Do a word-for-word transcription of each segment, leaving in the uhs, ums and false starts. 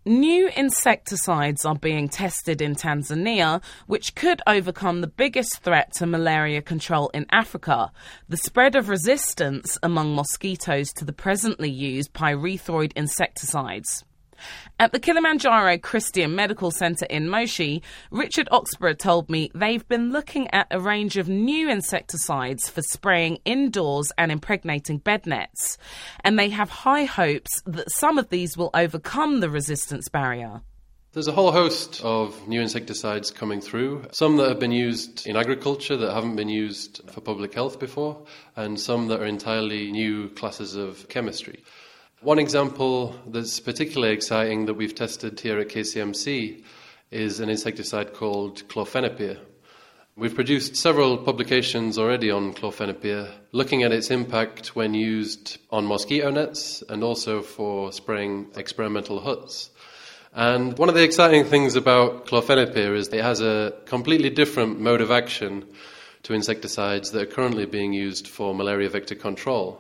New insecticides are being tested in Tanzania, which could overcome the biggest threat to malaria control in Africa, the spread of resistance among mosquitoes to the presently used pyrethroid insecticides. At the Kilimanjaro Christian Medical Centre in Moshi, Richard Oxborough told me they've been looking at a range of new insecticides for spraying indoors and impregnating bed nets, and they have high hopes that some of these will overcome the resistance barrier. There's a whole host of new insecticides coming through, some that have been used in agriculture that haven't been used for public health before, and some that are entirely new classes of chemistry. One example that's particularly exciting that we've tested here at K C M C is an insecticide called chlorphenapir. We've produced several publications already on chlorphenapir, looking at its impact when used on mosquito nets and also for spraying experimental huts. And one of the exciting things about chlorphenapir is it has a completely different mode of action to insecticides that are currently being used for malaria vector control.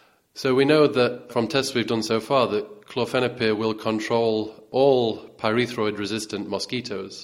So we know that from tests we've done so far that chlorphenapir will control all pyrethroid-resistant mosquitoes.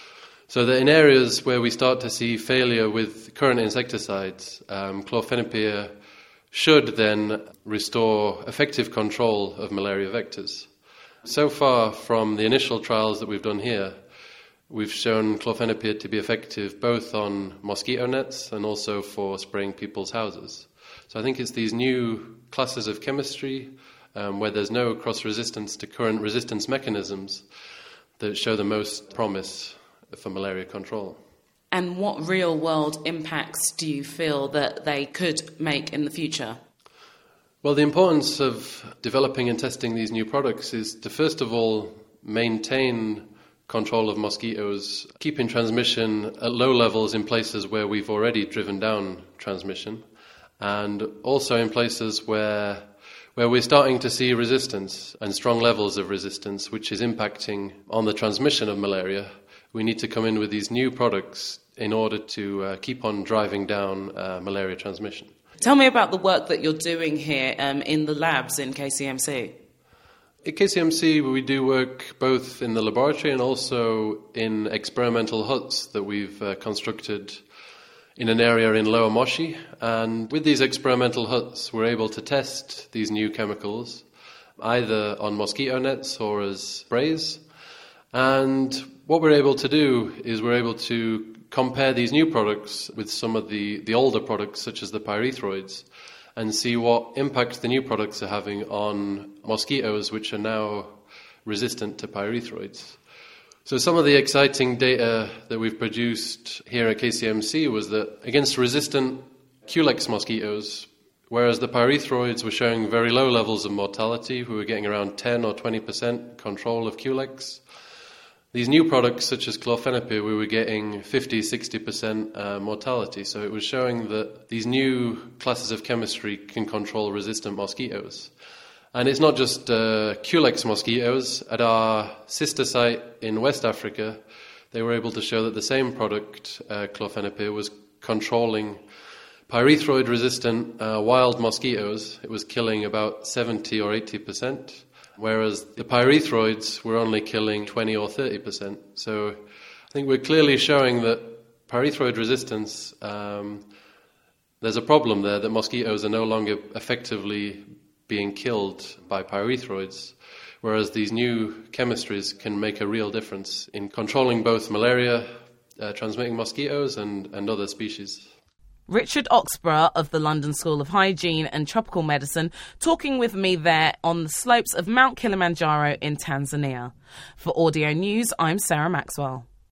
So that in areas where we start to see failure with current insecticides, um, chlorphenapir should then restore effective control of malaria vectors. So far from the initial trials that we've done here, we've shown chlorphenapir to be effective both on mosquito nets and also for spraying people's houses. So I think it's these new classes of chemistry um, where there's no cross-resistance to current resistance mechanisms that show the most promise for malaria control. And what real-world impacts do you feel that they could make in the future? Well, the importance of developing and testing these new products is to, first of all, maintain control of mosquitoes, keeping transmission at low levels in places where we've already driven down transmission, and also in places where where we're starting to see resistance and strong levels of resistance, which is impacting on the transmission of malaria. We need to come in with these new products in order to uh, keep on driving down uh, malaria transmission. Tell me about the work that you're doing here um, in the labs in K C M C. At K C M C, we do work both in the laboratory and also in experimental huts that we've uh, constructed in an area in Lower Moshi. And with these experimental huts, we're able to test these new chemicals, either on mosquito nets or as sprays. And what we're able to do is we're able to compare these new products with some of the, the older products, such as the pyrethroids, and see what impact the new products are having on mosquitoes, which are now resistant to pyrethroids. So some of the exciting data that we've produced here at K C M C was that against resistant Culex mosquitoes, whereas the pyrethroids were showing very low levels of mortality, we were getting around ten or twenty percent control of Culex. These new products, such as chlorphenapir, we were getting fifty, sixty percent uh, mortality. So it was showing that these new classes of chemistry can control resistant mosquitoes. And it's not just uh, Culex mosquitoes. At our sister site in West Africa, they were able to show that the same product, uh, chlorphenapir, was controlling pyrethroid-resistant uh, wild mosquitoes. It was killing about seventy or eighty percent, whereas the pyrethroids were only killing twenty or thirty percent. So I think we're clearly showing that pyrethroid resistance, um, there's a problem there, that mosquitoes are no longer effectively being killed by pyrethroids, whereas these new chemistries can make a real difference in controlling both malaria uh, transmitting mosquitoes and, and other species. Richard Oxborough of the London School of Hygiene and Tropical Medicine talking with me there on the slopes of Mount Kilimanjaro in Tanzania. For Audio News, I'm Sarah Maxwell.